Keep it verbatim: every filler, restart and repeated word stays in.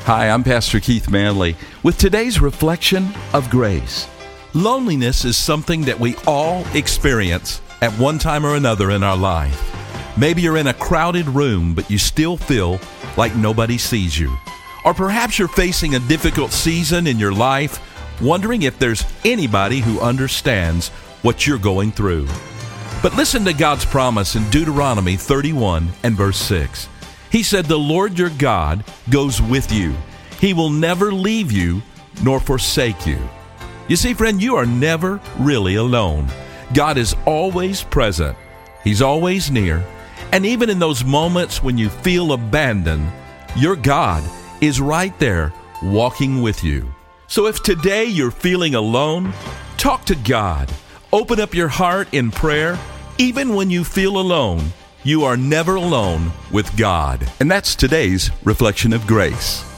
Hi, I'm Pastor Keith Manley with today's reflection of grace. Loneliness is something that we all experience at one time or another in our life. Maybe you're in a crowded room, but you still feel like nobody sees you. Or perhaps you're facing a difficult season in your life, wondering if there's anybody who understands what you're going through. But listen to God's promise in Deuteronomy thirty-one and verse six. He said, "The Lord your God goes with you. He will never leave you nor forsake you." You see, friend, you are never really alone. God is always present. He's always near. And even in those moments when you feel abandoned, your God is right there walking with you. So if today you're feeling alone, talk to God. Open up your heart in prayer. Even when you feel alone, you are never alone with God. And that's today's Reflection of Grace.